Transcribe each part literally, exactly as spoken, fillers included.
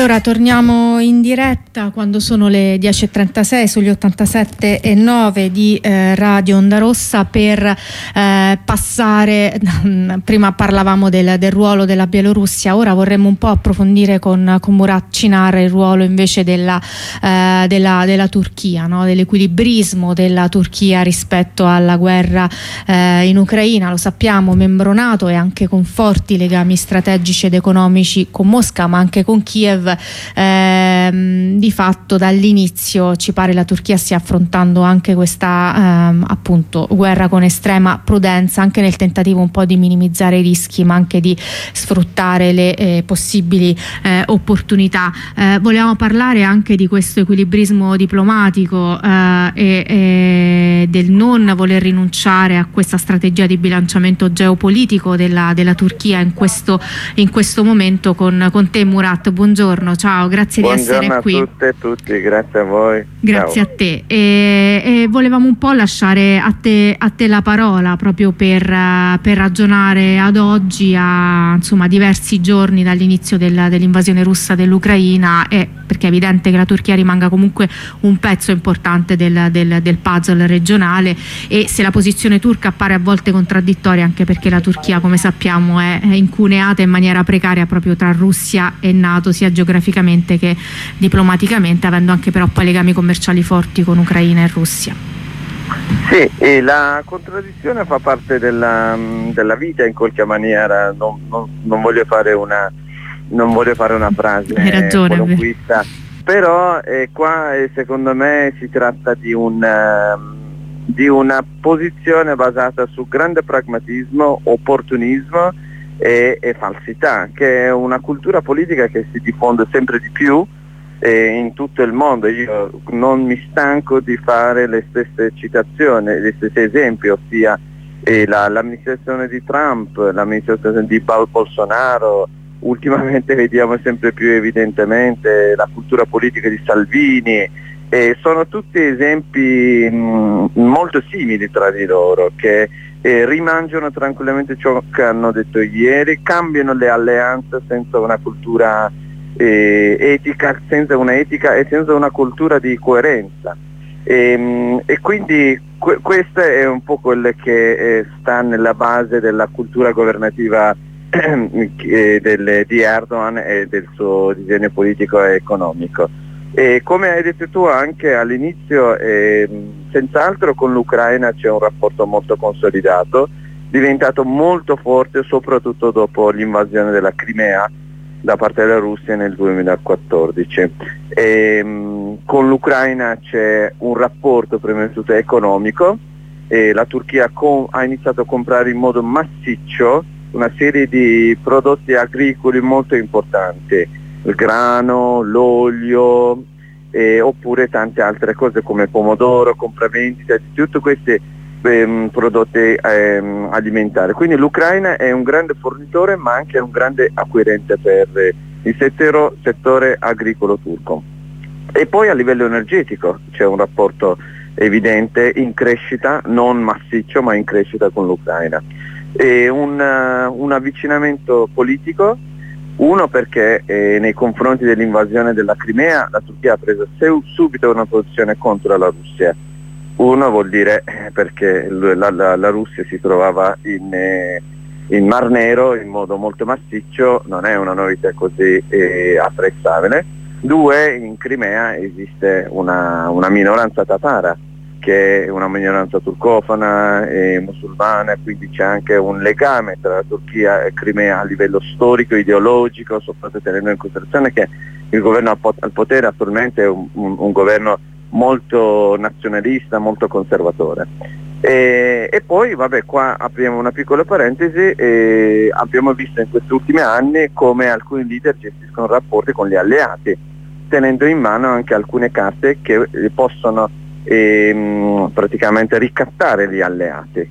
Allora torniamo in diretta quando sono le dieci e trentasei sugli ottantasette e nove di eh, Radio Onda Rossa per eh, passare, prima parlavamo del, del ruolo della Bielorussia, ora vorremmo un po' approfondire con, con Murat Çınar il ruolo invece della, eh, della, della Turchia, no? Dell'equilibrismo della Turchia rispetto alla guerra eh, in Ucraina. Lo sappiamo, membro NATO e anche con forti legami strategici ed economici con Mosca ma anche con Kiev. Ehm, di fatto dall'inizio ci pare la Turchia stia affrontando anche questa ehm, appunto guerra con estrema prudenza, anche nel tentativo un po' di minimizzare i rischi ma anche di sfruttare le eh, possibili eh, opportunità. Eh, volevamo parlare anche di questo equilibrismo diplomatico eh, e, e del non voler rinunciare a questa strategia di bilanciamento geopolitico della, della Turchia in questo, in questo momento con, con te Murat. Buongiorno. Ciao, grazie Buongiorno di essere qui. Buongiorno a tutte e tutti, grazie a voi. Grazie Ciao. a te. E, e volevamo un po' lasciare a te, a te la parola proprio per, uh, per ragionare ad oggi, a insomma diversi giorni dall'inizio del, dell'invasione russa dell'Ucraina, e perché è evidente che la Turchia rimanga comunque un pezzo importante del, del, del puzzle regionale, e se la posizione turca appare a volte contraddittoria, anche perché la Turchia, come sappiamo, è, è incuneata in maniera precaria proprio tra Russia e NATO, sia geograficamente che diplomaticamente, avendo anche però poi legami commerciali forti con Ucraina e Russia. Sì, e la contraddizione fa parte della, della vita in qualche maniera. Non, non, non voglio fare una non voglio fare una frase qualunquista, però eh, qua eh, secondo me si tratta di un uh, di una posizione basata su grande pragmatismo, opportunismo e, e falsità, che è una cultura politica che si diffonde sempre di più eh, in tutto il mondo. Io non mi stanco di fare le stesse citazioni, gli stessi esempi, ossia eh, la, l'amministrazione di Trump, l'amministrazione di Bolsonaro, ultimamente vediamo sempre più evidentemente la cultura politica di Salvini, e sono tutti esempi mh, molto simili tra di loro, che eh, rimangiano tranquillamente ciò che hanno detto ieri, cambiano le alleanze senza una cultura eh, etica, senza una etica e senza una cultura di coerenza. E, mh, e quindi que- questo è un po' quello che eh, sta nella base della cultura governativa eh, del, di Erdogan e del suo disegno politico e economico. E come hai detto tu anche all'inizio, eh, senz'altro con l'Ucraina c'è un rapporto molto consolidato, diventato molto forte soprattutto dopo l'invasione della Crimea da parte della Russia nel duemilaquattordici. E, mh, con l'Ucraina c'è un rapporto prima di tutto economico, e la Turchia com- ha iniziato a comprare in modo massiccio una serie di prodotti agricoli molto importanti, il grano, l'olio, eh, oppure tante altre cose come pomodoro, compravendita, di tutti questi ehm, prodotti ehm, alimentari. Quindi l'Ucraina è un grande fornitore ma anche un grande acquirente per eh, il settore, settore agricolo turco. E poi a livello energetico c'è un rapporto evidente in crescita, non massiccio ma in crescita con l'Ucraina. E un, uh, un avvicinamento politico, uno perché eh, nei confronti dell'invasione della Crimea la Turchia ha preso se- subito una posizione contro la Russia. Uno vuol dire eh, perché la, la, la Russia si trovava in, eh, in Mar Nero in modo molto massiccio, non è una novità così eh, apprezzabile. Due, in Crimea esiste una, una minoranza tatara, che è una minoranza turcofona e musulmana, quindi c'è anche un legame tra la Turchia e Crimea a livello storico, ideologico, soprattutto tenendo in considerazione che il governo al potere attualmente è un, un, un governo molto nazionalista, molto conservatore. E, e poi, vabbè, qua apriamo una piccola parentesi, e abbiamo visto in questi ultimi anni come alcuni leader gestiscono rapporti con gli alleati, tenendo in mano anche alcune carte che possono E, mh, praticamente ricattare gli alleati,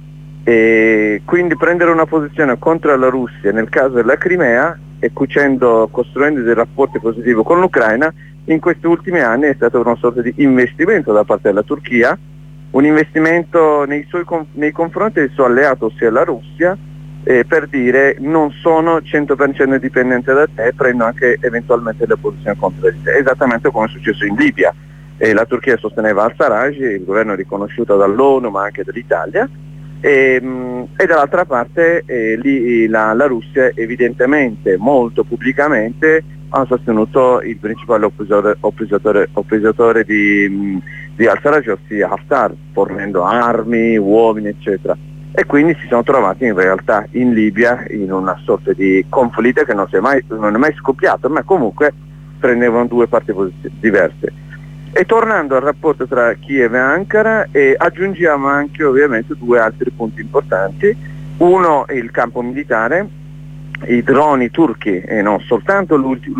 e quindi prendere una posizione contro la Russia nel caso della Crimea e cucendo, costruendo dei rapporti positivi con l'Ucraina, in questi ultimi anni è stato una sorta di investimento da parte della Turchia, un investimento nei, suoi, nei confronti del suo alleato, ossia la Russia, eh, per dire non sono cento per cento dipendente da te, prendo anche eventualmente le posizioni contro di te, esattamente come è successo in Libia. Eh, la Turchia sosteneva al-Sarraj, il governo riconosciuto dall'ONU ma anche dall'Italia, e, mh, e dall'altra parte eh, lì, la, la Russia evidentemente molto pubblicamente ha sostenuto il principale oppositore, oppositore, oppositore di, mh, di al-Sarraj, ossia Haftar, fornendo armi, uomini eccetera, e quindi si sono trovati in realtà in Libia in una sorta di conflitto che non, si è mai, non è mai scoppiato, ma comunque prendevano due parti diverse. E tornando al rapporto tra Kiev e Ankara, eh, aggiungiamo anche ovviamente due altri punti importanti. Uno è il campo militare, i droni turchi, e non soltanto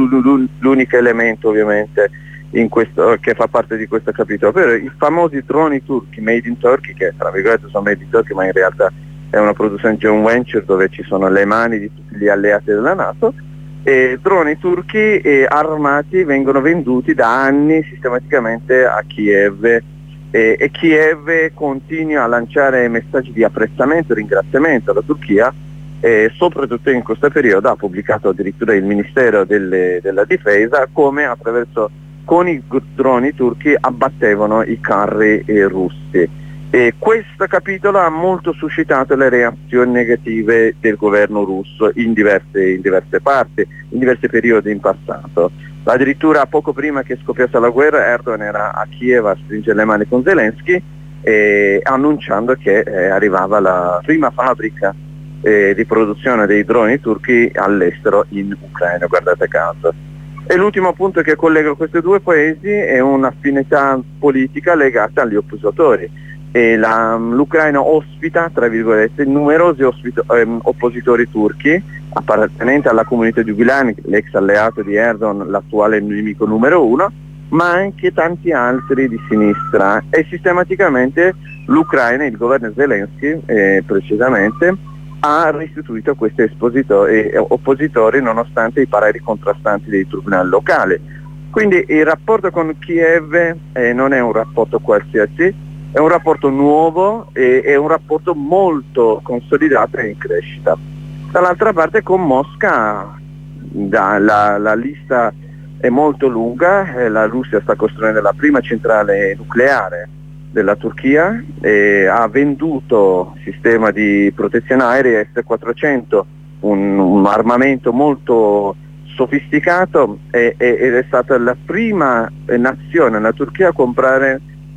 l'unico elemento ovviamente in questo, che fa parte di questo capitolo, ovvero i famosi droni turchi made in Turkey, che tra virgolette sono made in Turkey ma in realtà è una produzione joint venture dove ci sono le mani di tutti gli alleati della NATO. E droni turchi eh, armati vengono venduti da anni sistematicamente a Kiev, eh, e Kiev continua a lanciare messaggi di apprezzamento e ringraziamento alla Turchia, eh, soprattutto in questo periodo ha pubblicato addirittura il Ministero delle, della Difesa come attraverso con i droni turchi abbattevano i carri eh, russi. E questo capitolo ha molto suscitato le reazioni negative del governo russo in diverse, in diverse parti, in diversi periodi in passato. Addirittura poco prima che scoppiasse la guerra Erdogan era a Kiev a stringere le mani con Zelensky, eh, annunciando che eh, arrivava la prima fabbrica eh, di produzione dei droni turchi all'estero in Ucraina, guardate caso. E l'ultimo punto che collega questi due paesi è un'affinità politica legata agli oppositori. E la, l'Ucraina ospita, tra virgolette, numerosi ospito, ehm, oppositori turchi appartenenti alla comunità di Gulen, l'ex alleato di Erdogan, l'attuale nemico numero uno, ma anche tanti altri di sinistra, e sistematicamente l'Ucraina, il governo Zelensky eh, precisamente, ha restituito questi espositori, eh, oppositori nonostante i pareri contrastanti dei tribunali locali. Quindi il rapporto con Kiev eh, non è un rapporto qualsiasi, è un rapporto nuovo e è un rapporto molto consolidato e in crescita. Dall'altra parte con Mosca da, la, la lista è molto lunga, eh, la Russia sta costruendo la prima centrale nucleare della Turchia, e ha venduto sistema di protezione aerea S quattrocento, un, un armamento molto sofisticato, e, e, ed è stata la prima nazione, la Turchia, a comprare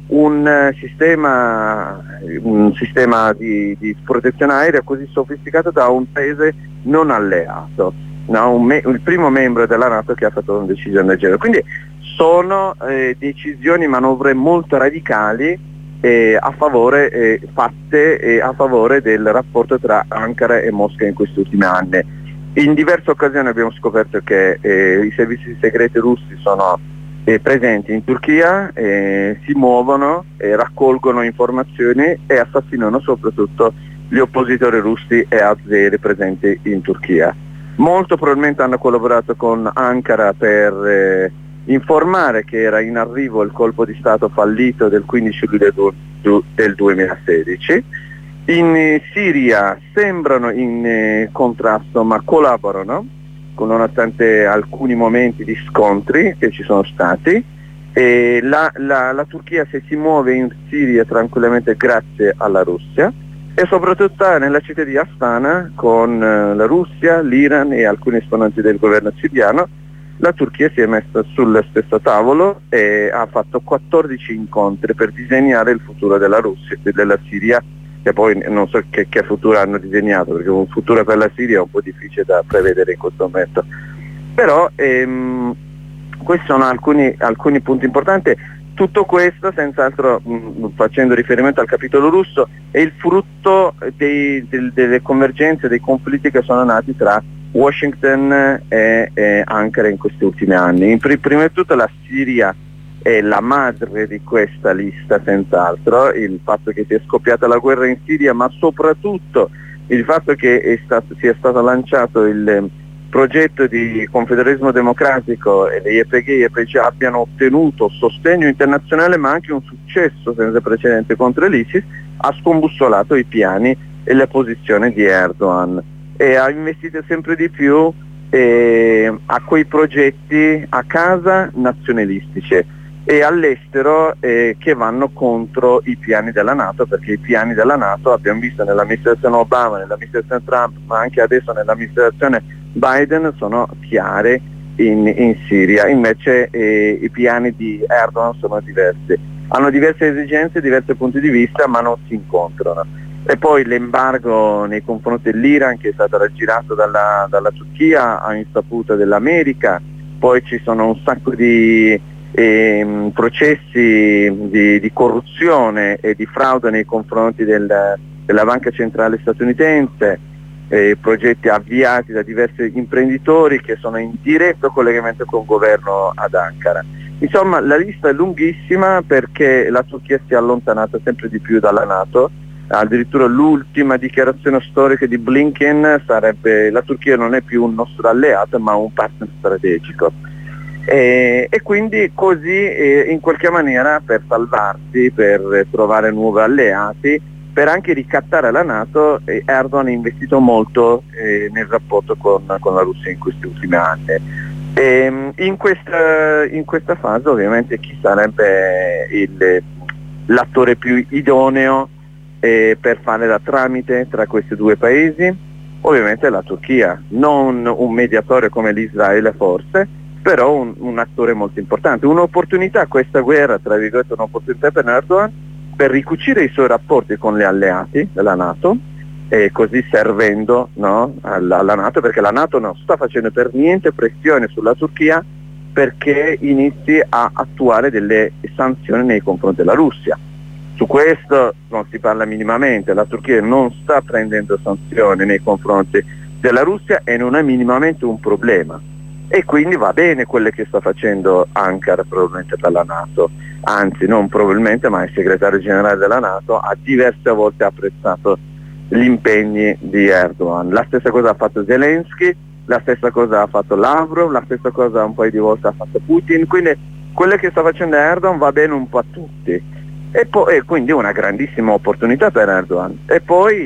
un sistema, un sistema di, di protezione aerea così sofisticato da un paese non alleato, no? un me, il primo membro della NATO che ha fatto una decisione del genere. Quindi sono eh, decisioni, manovre molto radicali eh, a favore, eh, fatte eh, a favore del rapporto tra Ankara e Mosca in questi ultimi anni. In diverse occasioni abbiamo scoperto che eh, i servizi segreti russi sono Eh, presenti in Turchia, eh, si muovono, eh, raccolgono informazioni e assassinano soprattutto gli oppositori russi e azeri presenti in Turchia. Molto probabilmente hanno collaborato con Ankara per eh, informare che era in arrivo il colpo di Stato fallito del quindici luglio del duemilasedici. In eh, Siria sembrano in eh, contrasto ma collaborano, nonostante alcuni momenti di scontri che ci sono stati. E la, la, la Turchia se si muove in Siria tranquillamente grazie alla Russia, e soprattutto nella città di Astana con eh, la Russia, l'Iran e alcuni esponenti del governo siriano. La Turchia si è messa sul stesso tavolo e ha fatto quattordici incontri per disegnare il futuro della Russia, della Siria, che poi non so che, che futuro hanno disegnato, perché un futuro per la Siria è un po' difficile da prevedere in questo momento. Però ehm, questi sono alcuni, alcuni punti importanti. Tutto questo, senz'altro, mh, facendo riferimento al capitolo russo, è il frutto dei, del, delle convergenze, dei conflitti che sono nati tra Washington e, e Ankara in questi ultimi anni. In, prima di tutto la Siria è la madre di questa lista, senz'altro, il fatto che sia scoppiata la guerra in Siria, ma soprattutto il fatto che è stato, sia stato lanciato il progetto di confederalismo democratico e le Y P G e Y P G abbiano ottenuto sostegno internazionale ma anche un successo senza precedenti contro l'ISIS, ha scombussolato i piani e la posizione di Erdogan. e ha investito sempre di più eh, a quei progetti a casa nazionalistici e all'estero eh, che vanno contro i piani della NATO, perché i piani della NATO abbiamo visto nell'amministrazione Obama, nell'amministrazione Trump, ma anche adesso nell'amministrazione Biden sono chiari in, in Siria, invece eh, i piani di Erdogan sono diversi, hanno diverse esigenze, diversi punti di vista, ma non si incontrano. E poi l'embargo nei confronti dell'Iran che è stato raggirato dalla, dalla Turchia a insaputa dell'America, poi ci sono un sacco di E, processi di, di corruzione e di frode nei confronti del, della Banca Centrale statunitense, eh, progetti avviati da diversi imprenditori che sono in diretto collegamento con il governo ad Ankara. Insomma, la lista è lunghissima perché la Turchia si è allontanata sempre di più dalla NATO, addirittura l'ultima dichiarazione storica di Blinken sarebbe: la Turchia non è più un nostro alleato ma un partner strategico. E, e quindi così eh, in qualche maniera per salvarsi, per trovare nuovi alleati, per anche ricattare la NATO, eh, Erdogan ha investito molto eh, nel rapporto con, con la Russia in questi ultimi anni. E, in, questa, in questa fase ovviamente chi sarebbe il, l'attore più idoneo eh, per fare da tramite tra questi due paesi? Ovviamente la Turchia, non un mediatore come l'Israele forse, però un, un attore molto importante, un'opportunità, questa guerra, tra virgolette, un'opportunità per Erdogan per ricucire i suoi rapporti con gli alleati della NATO e così servendo, no, alla, alla NATO, perché la NATO non sta facendo per niente pressione sulla Turchia perché inizi a attuare delle sanzioni nei confronti della Russia. Su questo non si parla minimamente, la Turchia non sta prendendo sanzioni nei confronti della Russia e non è minimamente un problema. E quindi va bene quello che sta facendo Ankara probabilmente per la NATO, anzi non probabilmente, ma il segretario generale della NATO ha diverse volte apprezzato gli impegni di Erdogan. La stessa cosa ha fatto Zelensky, la stessa cosa ha fatto Lavrov, la stessa cosa un paio di volte ha fatto Putin, quindi quello che sta facendo Erdogan va bene un po' a tutti. E, poi, e quindi è una grandissima opportunità per Erdogan. E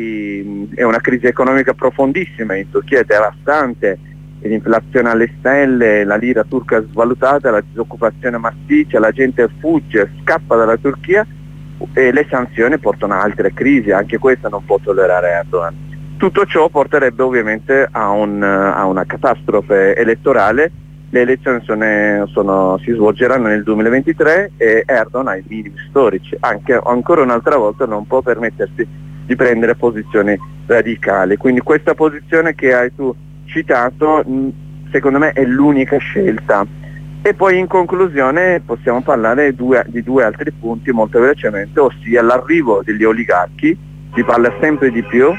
poi è una crisi economica profondissima in Turchia, è devastante, l'inflazione alle stelle, la lira turca svalutata, la disoccupazione massiccia, la gente fugge, scappa dalla Turchia e le sanzioni portano a altre crisi, anche questa non può tollerare Erdogan. Tutto ciò porterebbe ovviamente a, un, a una catastrofe elettorale, le elezioni sono, sono, si svolgeranno nel duemilaventitré e Erdogan ha i minimi storici, anche ancora un'altra volta non può permettersi di prendere posizioni radicali, quindi questa posizione che hai tu citato secondo me è l'unica scelta. E poi in conclusione possiamo parlare due, di due altri punti molto velocemente, ossia l'arrivo degli oligarchi. Si parla sempre di più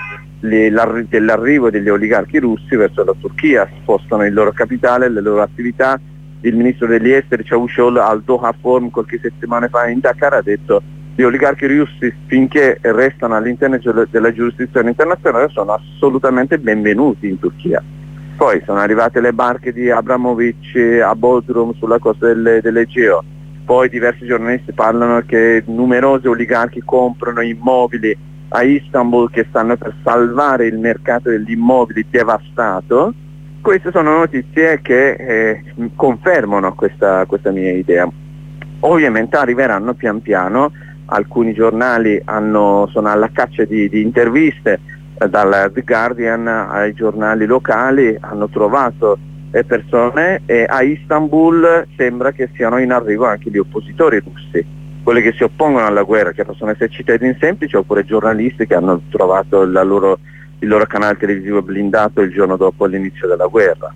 dell'arrivo degli oligarchi russi verso la Turchia, spostano il loro capitale, le loro attività. Il ministro degli esteri Cavusoglu al Doha Forum qualche settimana fa in Dakar ha detto: gli oligarchi russi finché restano all'interno della giurisdizione internazionale sono assolutamente benvenuti in Turchia. Poi sono arrivate le barche di Abramovich a Bodrum sulla costa delle, dell'Egeo, poi diversi giornalisti parlano che numerosi oligarchi comprano immobili a Istanbul che stanno per salvare il mercato degli immobili devastato. Queste sono notizie che eh, confermano questa, questa mia idea. Ovviamente arriveranno pian piano, alcuni giornali hanno, sono alla caccia di, di interviste, dal The Guardian ai giornali locali hanno trovato eh, persone e a Istanbul sembra che siano in arrivo anche gli oppositori russi, quelli che si oppongono alla guerra, che possono essere cittadini semplici oppure giornalisti che hanno trovato la loro, il loro canale televisivo blindato il giorno dopo l'inizio della guerra.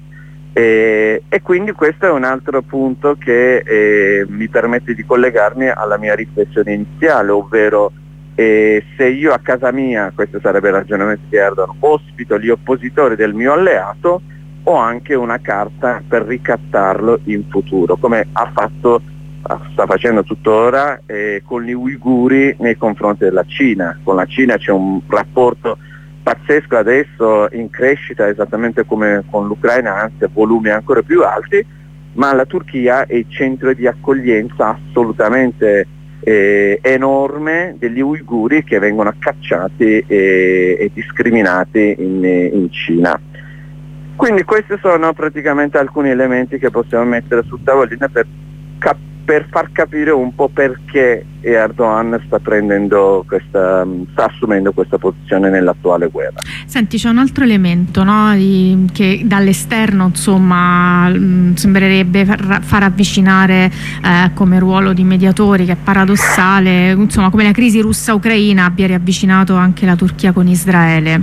E, e quindi questo è un altro punto che eh, mi permette di collegarmi alla mia riflessione iniziale, ovvero E se io a casa mia, questo sarebbe il ragionamento di Erdogan, ospito gli oppositori del mio alleato, ho anche una carta per ricattarlo in futuro, come ha fatto, sta facendo tuttora eh, con gli uiguri nei confronti della Cina. Con la Cina c'è un rapporto pazzesco adesso, in crescita esattamente come con l'Ucraina, anzi a volumi ancora più alti, ma la Turchia è il centro di accoglienza assolutamente eh, enorme degli uiguri che vengono cacciati e, e discriminati in, in Cina. Quindi questi sono praticamente alcuni elementi che possiamo mettere sul tavolino per, cap- per far capire un po' perché Erdogan sta prendendo questa, sta assumendo questa posizione nell'attuale guerra. Senti, c'è un altro elemento, no, di, che dall'esterno insomma mh, sembrerebbe far, far avvicinare eh, come ruolo di mediatori, che è paradossale, insomma, come la crisi russa-ucraina abbia riavvicinato anche la Turchia con Israele.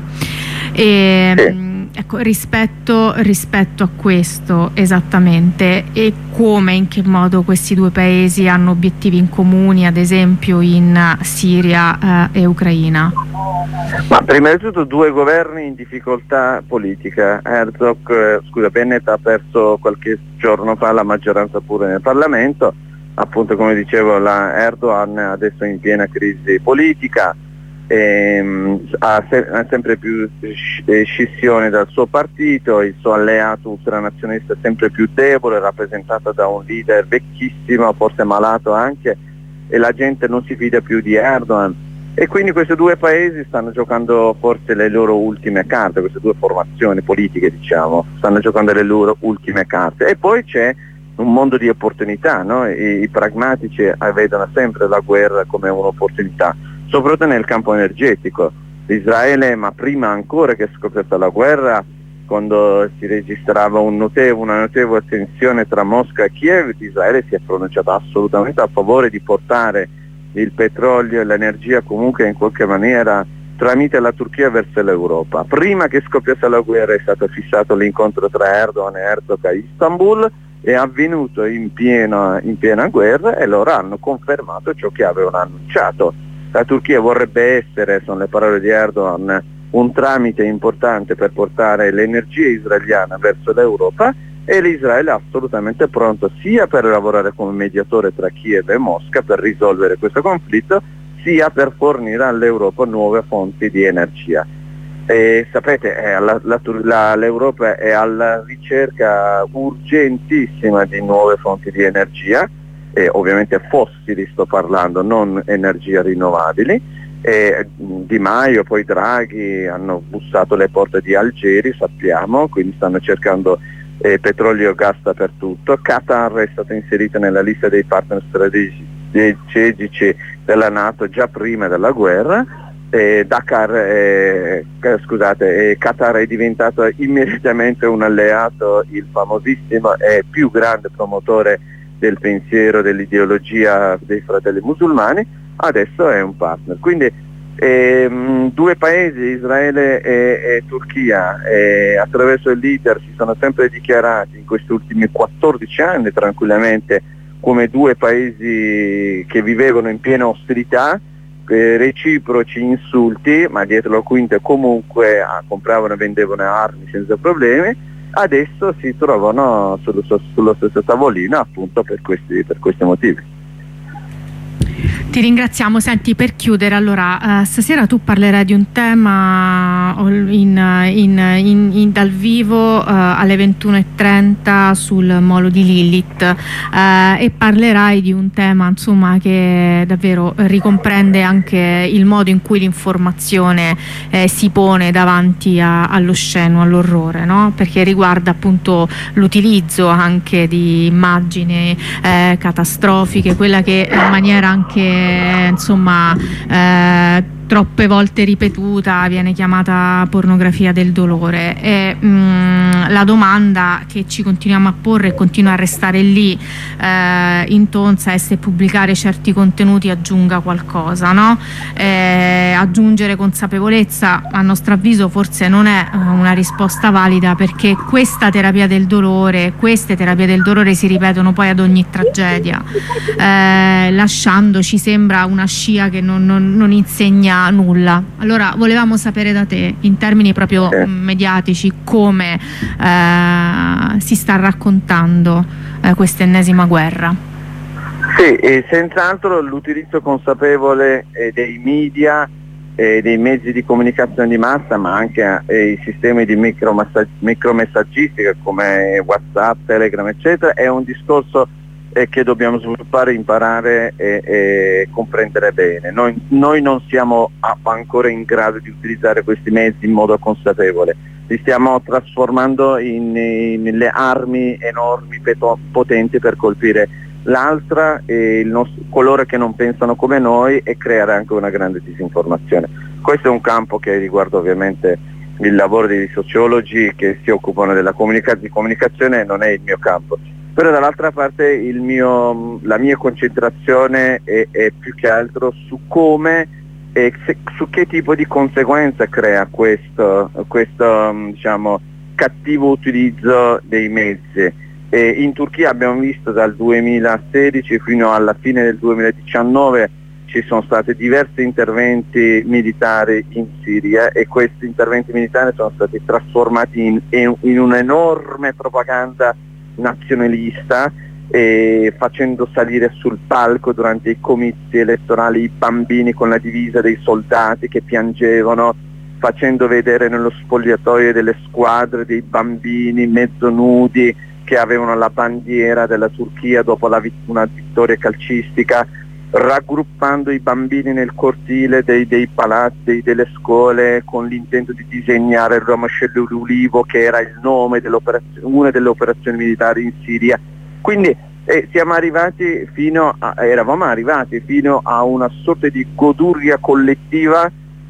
E, sì. Ecco, rispetto, rispetto a questo esattamente, e come, in che modo questi due paesi hanno obiettivi in comuni, ad esempio in Siria eh, e Ucraina? Ma prima di tutto due governi in difficoltà politica. Herzog, eh, scusa, Bennett ha perso qualche giorno fa la maggioranza pure nel Parlamento, appunto come dicevo la Erdogan adesso è in piena crisi politica. Ehm, ha, se- ha sempre più sc- scissione dal suo partito, il suo alleato ultranazionista è sempre più debole, rappresentato da un leader vecchissimo, forse malato anche, e la gente non si fida più di Erdogan, e quindi questi due paesi stanno giocando forse le loro ultime carte, queste due formazioni politiche diciamo, stanno giocando le loro ultime carte. E poi c'è un mondo di opportunità, no? I, i pragmatici vedono sempre la guerra come un'opportunità, soprattutto nel campo energetico. Israele, ma prima ancora che scoppiata la guerra, quando si registrava un notevole, una notevole tensione tra Mosca e Kiev, Israele si è pronunciata assolutamente a favore di portare il petrolio e l'energia comunque in qualche maniera tramite la Turchia verso l'Europa. Prima che scoppiasse la guerra è stato fissato l'incontro tra Erdogan e Herzog a Istanbul, è avvenuto in piena, in piena guerra, e loro hanno confermato ciò che avevano annunciato. La Turchia vorrebbe essere, sono le parole di Erdogan, un tramite importante per portare l'energia israeliana verso l'Europa, e l'Israele è assolutamente pronto sia per lavorare come mediatore tra Kiev e Mosca per risolvere questo conflitto, sia per fornire all'Europa nuove fonti di energia. E sapete, eh, la, la, la, l'Europa è alla ricerca urgentissima di nuove fonti di energia, e ovviamente fossili sto parlando, non energie rinnovabili. E Di Maio, poi Draghi hanno bussato le porte di Algeri, sappiamo, quindi stanno cercando eh, petrolio e gas dappertutto. Qatar è stata inserita nella lista dei partner strategici della NATO già prima della guerra. Eh, Dakar, eh, scusate, eh, Qatar è diventato immediatamente un alleato, il famosissimo e più grande promotore del pensiero, dell'ideologia dei fratelli musulmani, adesso è un partner. Quindi ehm, due paesi, Israele e, e Turchia, e attraverso il leader si sono sempre dichiarati in questi ultimi quattordici anni tranquillamente come due paesi che vivevano in piena ostilità, eh, reciproci insulti, ma dietro la quinta comunque ah, compravano e vendevano armi senza problemi. Adesso si trovano sullo, sullo stesso tavolino appunto per questi, per questi motivi. Ti ringraziamo. Senti, per chiudere, allora, uh, stasera tu parlerai di un tema in, in, in, in, dal vivo uh, alle ventuno e trenta sul molo di Lilith, uh, e parlerai di un tema insomma che davvero ricomprende anche il modo in cui l'informazione eh, si pone davanti a, all'osceno, all'orrore, no? Perché riguarda appunto l'utilizzo anche di immagini eh, catastrofiche, quella che in maniera anche insomma eh, troppe volte ripetuta viene chiamata pornografia del dolore. E mh, la domanda che ci continuiamo a porre e continua a restare lì eh, intonsa è se pubblicare certi contenuti aggiunga qualcosa, no? Eh, aggiungere consapevolezza, a nostro avviso, forse non è uh, una risposta valida, perché questa terapia del dolore, queste terapie del dolore si ripetono poi ad ogni tragedia, eh, lasciandoci, sembra, una scia che non, non, non insegna nulla. Allora volevamo sapere da te, in termini proprio eh. mediatici, come eh, si sta raccontando eh, questa ennesima guerra. Sì, e senz'altro l'utilizzo consapevole eh, dei media, eh, dei mezzi di comunicazione di massa, ma anche eh, i sistemi di micromessaggistica come WhatsApp, Telegram eccetera, è un discorso e che dobbiamo sviluppare, imparare e, e comprendere bene. Noi, noi non siamo ancora in grado di utilizzare questi mezzi in modo consapevole, li stiamo trasformando in, in, nelle armi enormi, peto, potenti per colpire l'altra e il nostro, coloro che non pensano come noi, e creare anche una grande disinformazione. Questo è un campo che riguarda ovviamente il lavoro dei sociologi che si occupano della comunica- di comunicazione, non è il mio campo. Però dall'altra parte il mio, la mia concentrazione è, è più che altro su come e se, su che tipo di conseguenza crea questo, questo diciamo, cattivo utilizzo dei mezzi. E in Turchia abbiamo visto dal duemilasedici fino alla fine del duemiladiciannove ci sono stati diversi interventi militari in Siria, e questi interventi militari sono stati trasformati in, in, in un'enorme propaganda nazionalista, e facendo salire sul palco durante i comizi elettorali i bambini con la divisa dei soldati che piangevano, facendo vedere nello spogliatoio delle squadre dei bambini mezzo nudi che avevano la bandiera della Turchia dopo la vit- una vittoria calcistica, raggruppando i bambini nel cortile dei, dei palazzi, delle scuole, con l'intento di disegnare il ramoscello d'ulivo, che era il nome dell'operazione, una delle operazioni militari in Siria. Quindi eh, siamo arrivati fino a, eravamo arrivati fino a una sorta di goduria collettiva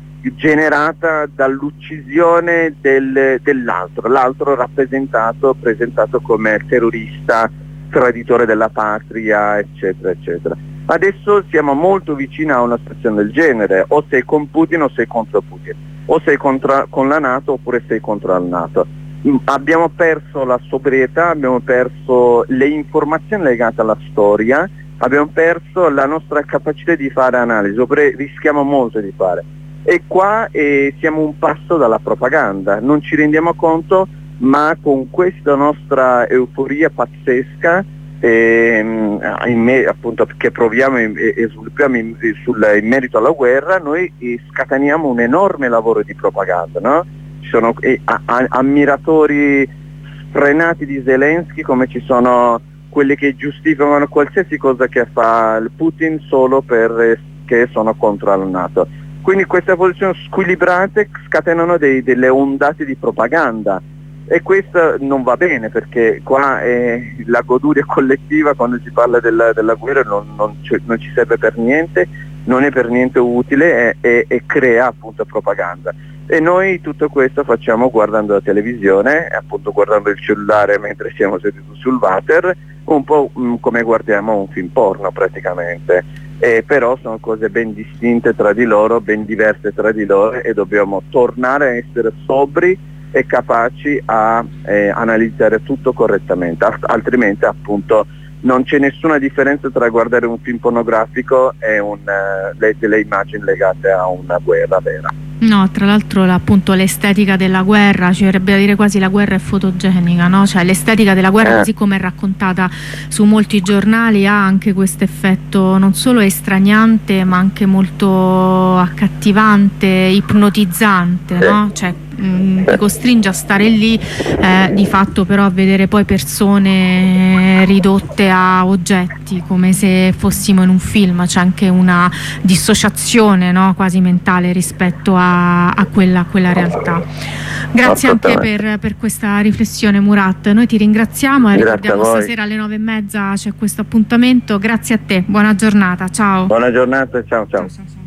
generata dall'uccisione del, dell'altro, l'altro rappresentato, presentato come terrorista, traditore della patria, eccetera, eccetera. Adesso siamo molto vicini a una situazione del genere: o sei con Putin o sei contro Putin, o sei contro, con la NATO oppure sei contro la NATO. Abbiamo perso la sobrietà, abbiamo perso le informazioni legate alla storia, abbiamo perso la nostra capacità di fare analisi, oppure rischiamo molto di fare. E qua eh, siamo un passo dalla propaganda, non ci rendiamo conto, ma con questa nostra euforia pazzesca eh, in me, appunto, che proviamo e, e sviluppiamo in, sul, in merito alla guerra, noi eh, scateniamo un enorme lavoro di propaganda, no? Ci sono eh, a, a, ammiratori sfrenati di Zelensky, come ci sono quelli che giustificano qualsiasi cosa che fa il Putin solo perché eh, sono contro la NATO. Quindi queste posizioni squilibrate scatenano dei, delle ondate di propaganda, e questo non va bene, perché qua è la goduria collettiva quando si parla della, della guerra non, non, ci, non ci serve per niente, non è per niente utile, e, e, e crea appunto propaganda. E noi tutto questo facciamo guardando la televisione, appunto guardando il cellulare mentre siamo seduti sul water, un po' mh, come guardiamo un film porno praticamente. Eh, però sono cose ben distinte tra di loro, ben diverse tra di loro, e dobbiamo tornare a essere sobri e capaci a eh, analizzare tutto correttamente, altrimenti appunto non c'è nessuna differenza tra guardare un film pornografico e un, uh, le, delle immagini legate a una guerra vera. No, tra l'altro appunto l'estetica della guerra, ci verrebbe da dire quasi la guerra è fotogenica, no? Cioè l'estetica della guerra, eh. così come è raccontata su molti giornali, ha anche questo effetto non solo estraniante ma anche molto accattivante, ipnotizzante, eh. no? Cioè mh, ti costringe a stare lì, eh, di fatto però a vedere poi persone ridotte a oggetti, come se fossimo in un film. C'è anche una dissociazione, no? Quasi mentale rispetto a a quella, a quella realtà. Grazie anche per, per questa riflessione, Murat. Noi ti ringraziamo e ricordiamo stasera alle nove e mezza c'è questo appuntamento. Grazie a te, buona giornata, ciao. Buona giornata, ciao ciao. ciao, ciao, ciao.